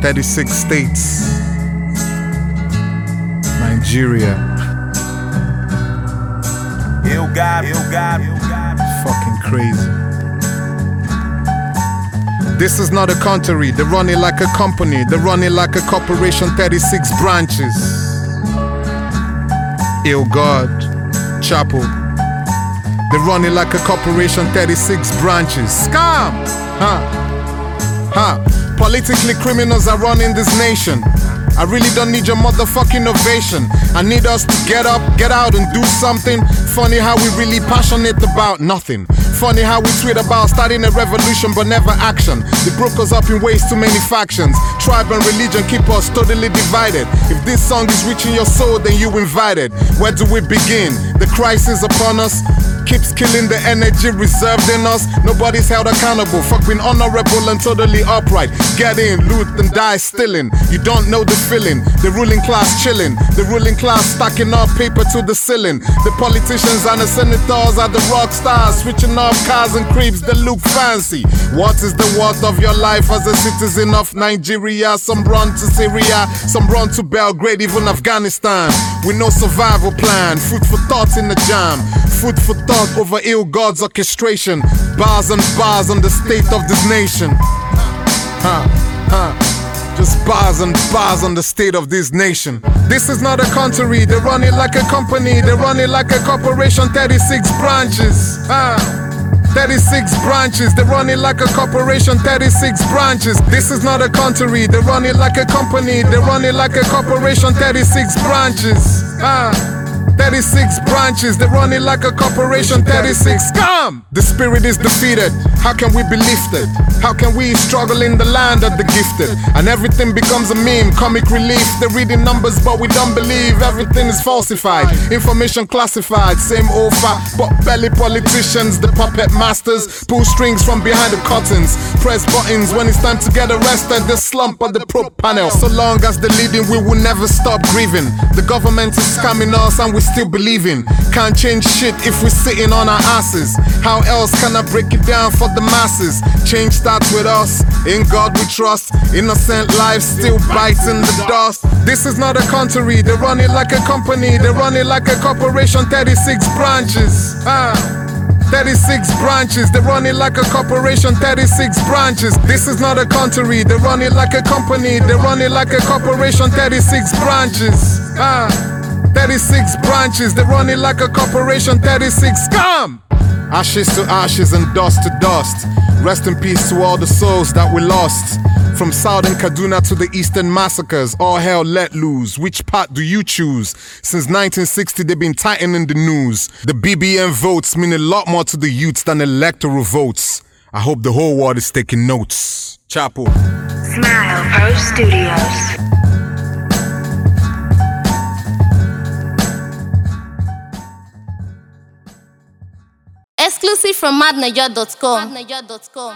36 states. Nigeria. Eu God. Fucking crazy. This is not a country, they run it like a company, they run it like a corporation, 36 branches. Ill God, Chapel. They run it like a corporation, 36 branches. Scam! Politically criminals are running this nation. I really don't need your motherfucking ovation. I need us to get up, get out and do something. Funny how we really passionate about nothing. Funny how we tweet about starting a revolution but never action. They broke us up in ways too many factions. Tribe and religion keep us totally divided. If this song is reaching your soul, then you invited. Where do we begin? The crisis upon us keeps killing the energy reserved in us. Nobody's held accountable. Fuck being honorable and totally upright. Get in, loot and die stealing. You don't know the feeling. The ruling class chilling. The ruling class stacking up paper to the ceiling. The politicians and the senators are the rock stars, switching off cars and creeps that look fancy. What is the worth of your life as a citizen of Nigeria? Some run to Syria, some run to Belgrade, even Afghanistan. With no survival plan. Food for thought in the jam. Food for thought over ill God's orchestration. Bars and bars on the state of this nation. Just bars and bars on the state of this nation. This is not a country, they run it like a company, they run it like a corporation, 36 branches. 36 branches, they run it like a corporation, 36 branches. This is not a country, they run it like a company, they run it like a corporation, 36 branches. 36 branches, they run it like a corporation, 36 scum! The spirit is defeated, how can we be lifted? How can we struggle in the land of the gifted? And everything becomes a meme, comic relief. They're reading numbers but we don't believe. Everything is falsified, information classified. Same old fact, but belly politicians, the puppet masters. Pull strings from behind the curtains, press buttons when it's time to get arrested. The slump on the probe panel. So long as they're leading, we will never stop grieving. The government is scamming us and we still believing. Can't change shit if we're sitting on our asses. How else can I break it down for the masses? Change starts with us, in God we trust. Innocent lives still biting the dust. This is not a country, they run it like a company, they run it like a corporation, 36 branches. 36 branches, they run it like a corporation, 36 branches. This is not a country, they run it like a company, they run it like a corporation, 36 branches. 36 branches, they run it like a corporation, 36 scum! Ashes to ashes and dust to dust. Rest in peace to all the souls that we lost. From southern Kaduna to the eastern massacres, all hell let loose. Which part do you choose? Since 1960 they've been tightening the news. The BBM votes mean a lot more to the youths than electoral votes. I hope the whole world is taking notes. Chapel. Smile Pro Studios. Exclusive from madnaja.com.